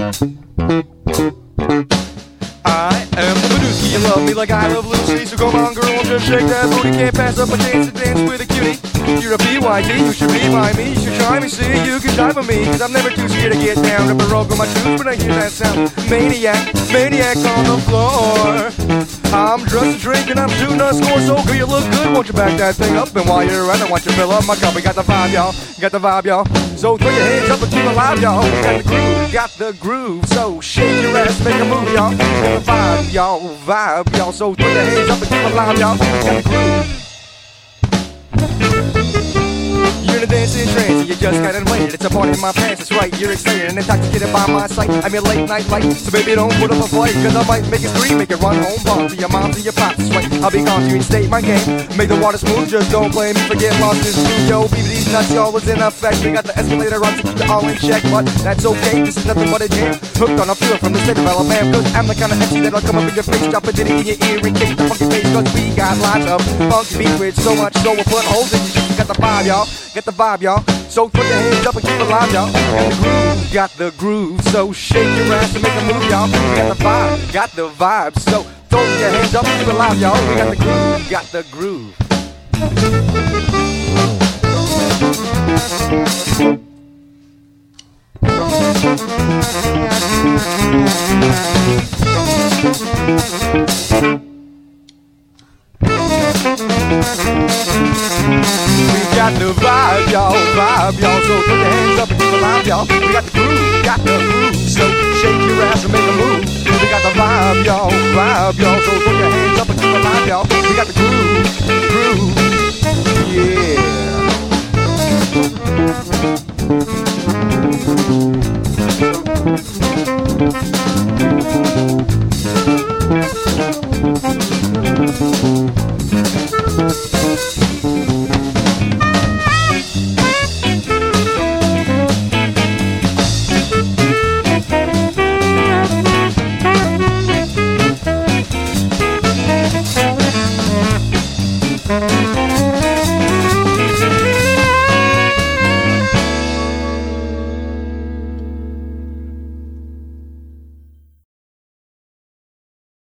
I am the Badooski, you love me like I love Lucy. So come on girl, just shake that booty. Can't pass up a chance to dance with a cutie. You're a BYD, you should be by me. You should try me, see, you can try for me. Cause I'm never too scared to get down. Up a rope with my shoes when I hear that sound. Maniac, maniac on the floor. I'm drunk and drinking, I'm shooting a score. So girl, you look good, won't you back that thing up? And while you're at it, why don't you fill up my cup? We got the vibe, y'all, got the vibe, y'all. So throw your hands up and keep alive, y'all. We got the groove, got the groove. So shake your ass, make a move, y'all. Got the vibe, y'all, So throw your hands up and keep alive, y'all. Got the groove. You're in a dancing trance and you just got inflated. It's a party in my pants, that's right, you're excited and intoxicated by my sight. I'm your late night light, so baby don't put up a fight. Cause I might make it scream, make it run home, bomb to your mom, to your pops, that's right. I'll be gone, you state my game. Make the water smooth, just don't blame me for getting lost in the studio. BBD's nuts, y'all was in effect. We got the escalator up to keep it all in check, but that's okay, this is nothing but a jam. Hooked on a feel from the state of Alabama. Cause I'm the kind of MC that'll come up in your face, drop a ditty in your ear and kick the funky bass. Cause we got lots of funky beats with so much so we'll put holes in you. Got the vibe, y'all, get the vibe, y'all. So put your hands up and keep it alive, y'all. Got the groove, so shake your ass and make a move, y'all. Got the vibe, so throw your hands up and keep it alive, y'all. We got the groove. We got the vibe, y'all. So put your hands up and keep it alive, y'all. We got the groove, so shake your ass and make a move. We got the vibe, y'all. So put your hands up and keep it alive, y'all. We got the groove, yeah.